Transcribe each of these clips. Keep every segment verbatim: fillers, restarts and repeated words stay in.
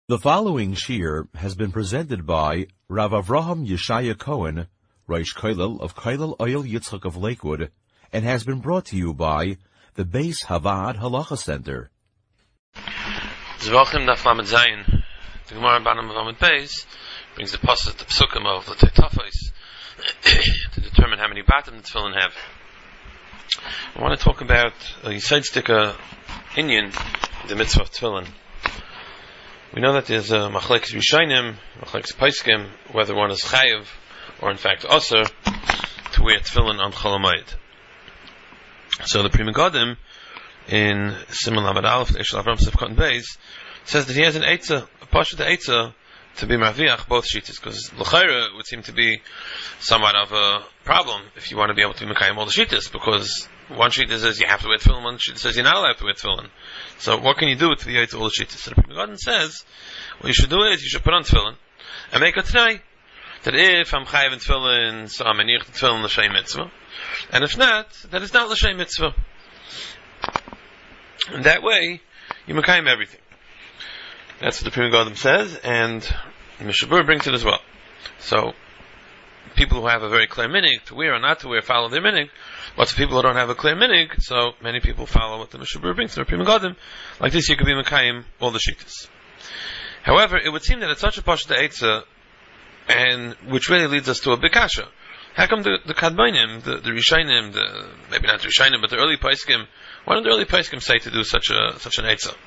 The following shir has been presented by Rav Avraham Yeshaya Cohen, Reish Koilel of Koilel Oil Yitzchak of Lakewood, and has been brought to you by the Beis Havad Halacha Center. Zvachim Daf Lamed Zayin. The Gemara Banim of Lamed Beis brings the pasuk, the psukim of the Tetafos to determine how many batim the tefillin have. I want to talk about a sidesticker Inyan, the mitzvah of tefillin. We know that there's a machlekes Rishonim, machlekes Paiskim, whether one is chayiv or in fact aser to wear tefillin on Chol Hamoed. So the Pri Megadim in Siman Lamed Aleph, Eshel Avram Sif Cotton Beis, says that he has an eitzah, a pasha the eitzah to be marviach both shittas, because l'chayra would seem to be somewhat of a problem if you want to be able to be mekayim all the shittas, because one shittas says you have to wear tefillin, one shittas says you're not allowed to wear tefillin. So what can you do to be able to all the shittas? So the Pri Megadim says what you should do is you should put on tefillin and make a t'nai that if I'm chayiv in tefillin, so I'm menich the tefillin l'shem mitzvah, and if not, that it's not l'shem mitzvah. And that way you mekayim everything. That's what the Pri Megadim says, and Mishabur brings it as well. So, people who have a very clear minig to wear or not to wear follow their minig. But for people who don't have a clear minig, so many people follow what the Mishabur brings to the Pri Megadim. Like this, you could be mekayim all the shittas. However, it would seem that it's such a pasha eitzah, and which really leads us to a big kasha. How come the, the Kadmonim, the, the Rishonim, the, maybe not the Rishonim, but the early Paiskim, why don't the early Paiskim say to do such a, such an eitzah?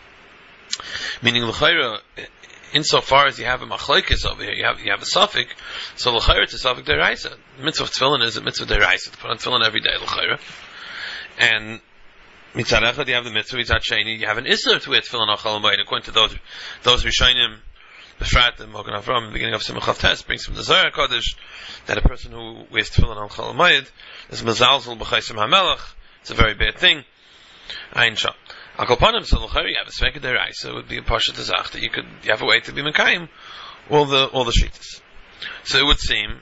Meaning, l'chayra, insofar as you have a machlekes over here, you have you have a suffix, so l'chayra it's a suffix deraisa. The mitzvah of tefillin is a mitzvah deraisa, to put on tefillin every day, l'chayra. And mitzad echad you have the mitzvah, mitzad sheni, you have an isser to wear tefillin on Chol Hamoed, according to those those Rishonim, Befrat and Mogen Avram, in the beginning of Simchav Tes, brings from the Zohar Kodesh that a person who wears tefillin on Chol Hamoed is mezalzel b'chaisim hamelach. It's a very bad thing. Ein shah. Akopanim, so l'chayr, you have a sveka deraisa, it would be a pasha tezach that you could, you have a way to be mekayim all the, all the shittas. So it would seem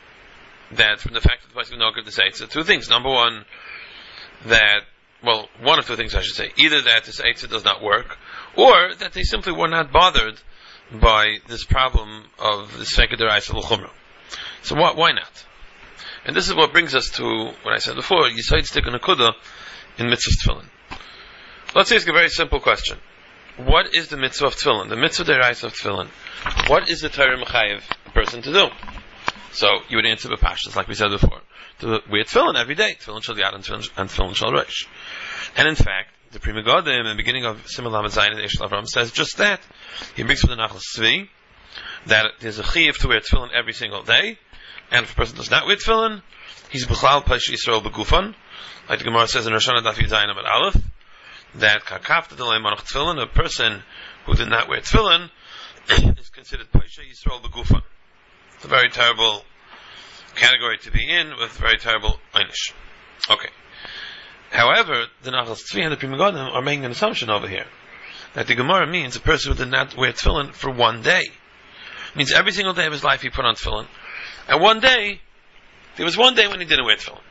that from the fact that the pasuk no give this eitzah, two things. Number one, that, well, one of two things I should say. Either that this eitzah does not work, or that they simply were not bothered by this problem of the sveka deraisa l'chumra. So why, why not? And this is what brings us to what I said before, Yisayid stick on a kuda in mitzvah tefillin. Let's ask a very simple question. What is the mitzvah of tefillin? The mitzvah deraisa of tefillin. What is the Torah mechayev a person to do? So you would answer b'pashtus, like we said before. To wear tefillin every day. Tefillin shal yad and tefillin shal rosh. And in fact, the Pri Megadim in the beginning of Siman Lamed Zayin and Eshel Avram says just that. He brings from the Nachal Tzvi that there's a chiyuv to wear tefillin every single day, and if a person does not wear tefillin, he's b'chlal pash Yisrael b'gufan. Like the Gemara says in Rosh Hashanah Daf Yud Amud Aleph, that kakafta delay manach tefillin, a person who did not wear tefillin is considered paisha Yisrael b'gufan. It's a very terrible category to be in, with very terrible einish. Okay. However, the Nachal Tzvi and the Pri Megadim are making an assumption over here that the Gemara means a person who did not wear tefillin for one day. It means every single day of his life he put on tefillin, and one day, there was one day when he didn't wear tefillin.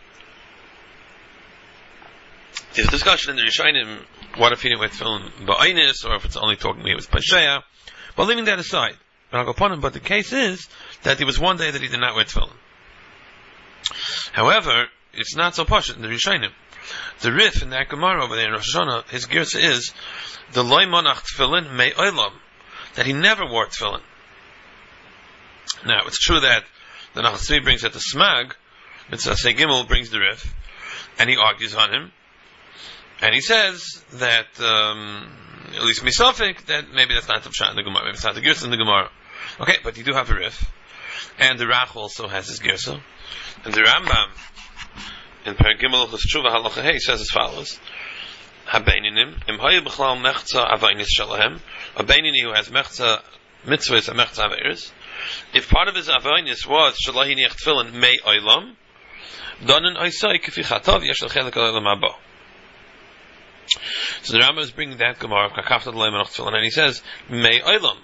There's a discussion in the Rishonim, what if he didn't wear tefillin ba'ainis, or if it's only talking he was pasheya. But leaving that aside, but the case is that there was one day that he did not wear tefillin. However, it's not so pashut in the Rishonim. The Rif in that Gemara over there in Rosh Hashanah, his girsa is the loy monach tefillin mei olam, that he never wore tefillin. Now, it's true that the Nachal Tzvi brings that the Smag, Mitzvah Sei Gimel brings the Rif, and he argues on him. And he says that, um, at least misafik, that maybe that's not the Pshat in the Gemara, maybe it's not the Gersa in the Gemara. Okay, but you do have a Rif. And the Rach also has his Gersa. And the Rambam, in Per Gimel Cheshuva Halacha Hey, says as follows: Habeininim, im hoye b'chlal mechza avainis shalahem, a beinini who has mechza mitzvahs and mechza aveiris, if part of his avainis was shalahi niach tefillin mei oilam, donen oisai kifi chatav yesh l'chelik oilam haba. So the Rambam is bringing that Gemara of Kakafta D'Lei Manach Tefillin, and he says Mei Olam.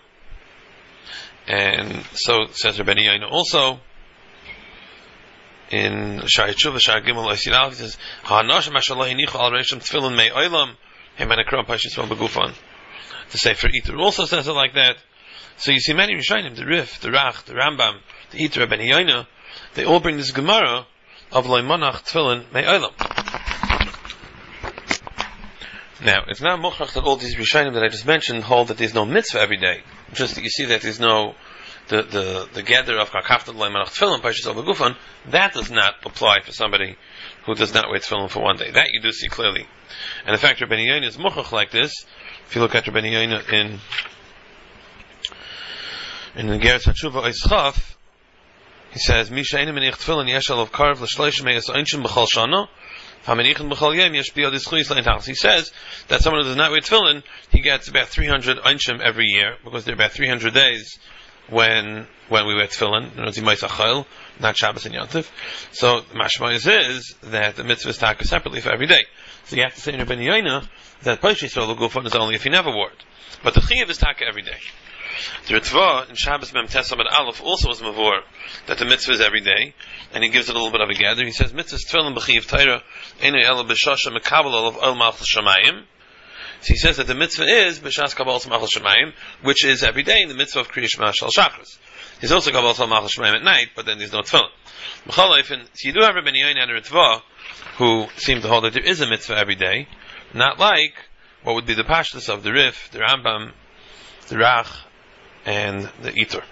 And so says Rabbeinu Yaina also in Shai Tshuva Shai Gimel Oisid Aleph, he says Ha'anash Mashallah Hinichu Al Reishim Tefillin Mei Olam Hemanekram Pashis Val Begufan. The Sefer Iter also says it like that. So you see many Rishonim, the Rif, the Rach, the Rambam, the Iter, Ben Yaina, they all bring this Gemara of Loi Monach Tefillin Me'olam. Now, it's not Mochach that all these Rishonim that I just mentioned hold that there's no mitzvah every day. Just that you see that there's no the the the gather of Kakafta Loi Monach Tefillin Pashas Al Gufan. That does not apply for somebody who does not wear tefillin for one day. That you do see clearly. And in fact, Rabbeinu Yoina is Mochach like this. If you look at Rabbeinu Yoina in in the Geras HaTshuva Eischaf, he says, "Mi she'einu menich tefillin yeshal of karv l'shleish me'es einshim b'chol shana, ha'menichin b'chol yom yesh biyad ischuyis le'intachas." He says that someone who does not wear tefillin, he gets about three hundred einshim every year, because there are about three hundred days when when we wear tefillin, you know, Zimais Achayil, not Shabbos and Yontif. So mashma is that the mitzvah is taka separately for every day. So you have to say in Rabbeinu Yoina that Pashas Yisrael Gufan is only if he never wore it, but the Chiyuv is taka every day. The Ritva in Shabbos Mem Tes Amud Aleph also was mavor that the mitzvah is every day, and he gives it a little bit of a gather. He says mitzvah tefillin b'chiyuv Torah enu ela b'shasha mekabel of ol malchus shamayim. So he says that the mitzvah is b'shas kabbalah malchus shamayim, which is every day in the mitzvah of Kriya Shema Shal Shachris. He's also kabbalah malchus shamayim at night, but then there's no tefillin. So you do have Rabbeinu Yoina and Ritva who seem to hold that there is a mitzvah every day, not like what would be the pashtus of the Rif, the Rambam, the Rach, and the Iter.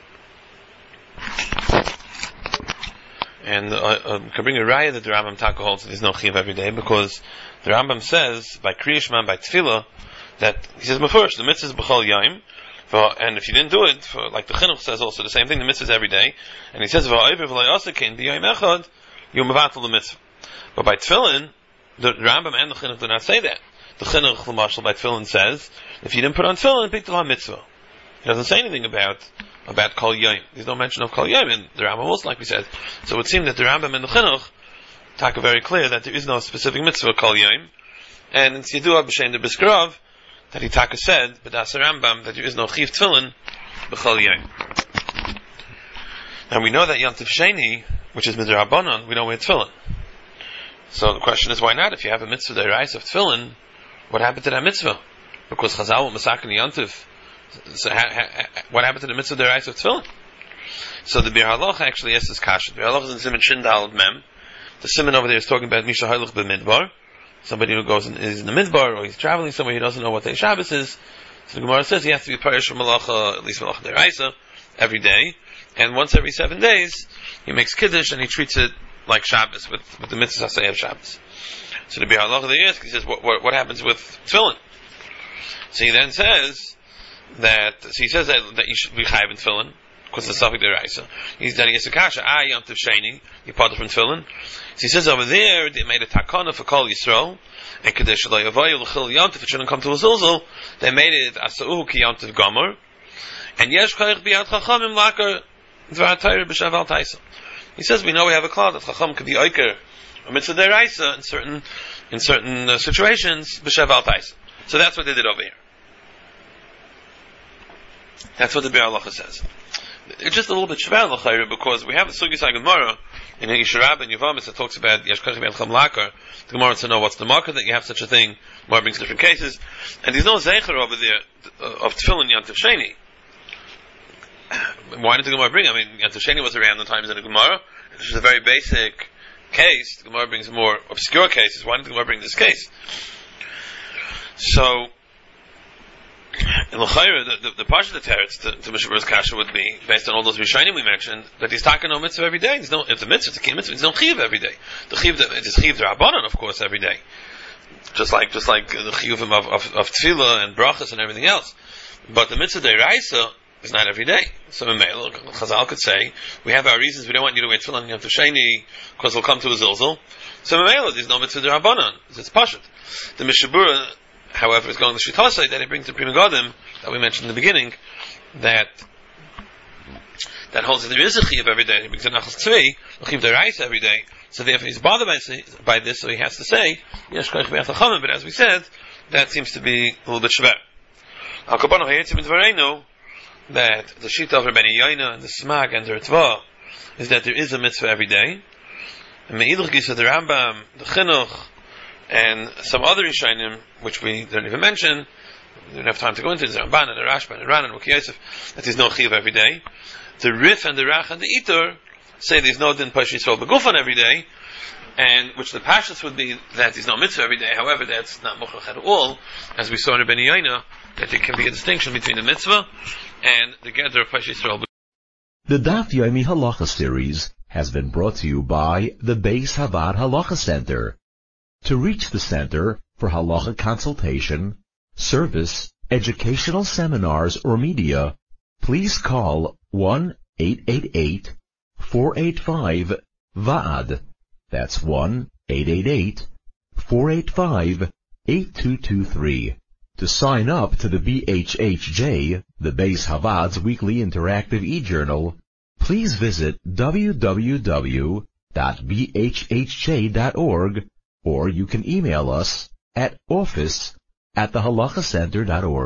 And uh, uh, can bring a raya that the Rambam Taka holds that there's no chiyuv every day, because the Rambam says by Kriya Shema, by Tefillah, that he says first the mitzvah is b'chol yom, and if you didn't do it, for, like the Chinuch says also the same thing, the mitzvah is every day, and he says v'ha'over v'lo yasakin b'yom echad you mevatel the mitzvah. But by Tefillin, the Rambam and the Chinuch do not say that. The Chinuch, the Marshal, by Tefillin says if you didn't put on Tefillin, b'tel ha-mitzvah. He doesn't say anything about about Kol Yom. There's no mention of Kol Yom in the Rambam also, like we said. So it would seem that the Rambam and the Chinuch talk very clear that there is no specific mitzvah Kol Yom. And in Tzidua B'Shem the Biskrov, that he taka said, but that's the Rambam, that there is no Chiv Tefillin B'Chol Yom. And we know that Yom Tov Sheni, which is Midrabanan, we don't wear Tefillin. So the question is, why not? If you have a mitzvah deraisa of Tefillin, what happened to that mitzvah? Because Chazal will masakin Yom Tov. So ha, ha, what happened to the mitzvah deraisa of Tefillin? So the Bir Halacha actually asks this kasha. Bir Halacha is in Siman Shindal Mem. The Siman over there is talking about Misha Hailach b'Midbar. Somebody who goes in, is in the Midbar, or he's traveling somewhere, he doesn't know what day Shabbos is. So the Gemara says he has to be parish from Malacha, at least Malacha deraisa, every day. And once every seven days, he makes Kiddush and he treats it like Shabbos, with, with the mitzvah say of Shabbos. So the Bir Halacha they ask, he says, what, what, what happens with Tefillin? So he then says, that, so he says that, that you should be chayiv in Tefillin, because the Safik deraisa. He's that he has a kasha, ah, Yom Tov Sheni, you part from Tefillin. So he says over there, they made a takana for Kol Yisrael, and Kadesh Lo Yavoyu L'chil Yom Tov, it shouldn't come to a zilzal, they made it Asa'uhu Ki Yom Tov Gomer, and Yesh Chayich B'yad Chachamim Lakar Dvar Torah B'Shav Al Taisa. He says, we know we have a cloud that Chacham could be Oiker, a mitzvah deraisa, in certain, in certain uh, situations, B'Shav Al Taisa. So that's what they did over here. That's what the Bir Halacha says. It's just a little bit shvel l'chayre, because we have the Sugis HaGemara in Yisharab and Yevamis that talks about Yashkach Ben Cham Lakar. The Gemara wants to know what's the marker that you have such a thing. Gemara brings different cases, and there's no zecher over there of Tefillin Yom Tov Sheni. Why did the Gemara bring? I mean, Yom Tov Sheni was around the times in the Gemara. This is a very basic case. The Gemara brings more obscure cases. Why did the Gemara bring this case? So, in L'chayra, the, the, the Parsha of the Teretz to, to Mishabur's Kasha would be, based on all those Rishonim we mentioned, that he's talking no mitzvah every day. There's no, if the mitzvah, it's a key mitzvah, there's no chiv every day. The chiv, it is chiv d'Rabbanan, of course, every day. Just like, just like the chiyuvim of, of, of tefillah and brachas and everything else. But the mitzvah d'Oraisa is not every day. So in Meil, Chazal could say, we have our reasons, we don't want you to wear tefillah on Yom Tov Sheni, because it'll come to a zilzal. So in Meil, there's no mitzvah d'Rabbanan. It's Pashat. The Mishabura, however, is going to Shittasai that he brings to Pri Megadim, that we mentioned in the beginning, that that holds that there is a chiyuv every day. He brings a Nachas Tzvi, a chiyuv d'Oraisa every day. So therefore he's bothered by, by this, so he has to say, Yesh Koich B'Yad Chachamim, but as we said, that seems to be a little bit shver. Al Kabano Hayetzim in Dvareinu, that the Shita of Rabbeinu Yoina and the Smag and the Ritva is that there is a mitzvah every day. And Me'idach Gisa, the Rambam, the Chinuch, and some other Rishonim, which we don't even mention, We don't have time to go into this. Ramban and the Rashba and the Ran and Ruki Yosef, that there's no chiyuv every day. The Rif and the Rach and the Itur say there's no din Pash Yisrael Begufan every day, and which the Pashas would be that there's no mitzvah every day. However, that's not Mukhlach at all, as we saw in Rabbeinu Yaina, that there can be a distinction between the mitzvah and the gather of Pash Yisrael. The Daf Yomi Halacha series has been brought to you by the Beis Havad Halacha Center. To reach the center for halacha consultation, service, educational seminars, or media, please call one eight eight eight, four eight five, V A D. That's one eight eight eight, four eight five, eight two two three. To sign up to the B H H J, the Beis Havad's weekly interactive e-journal, please visit w w w dot b h h j dot org, or you can email us at office at the halacha center dot org.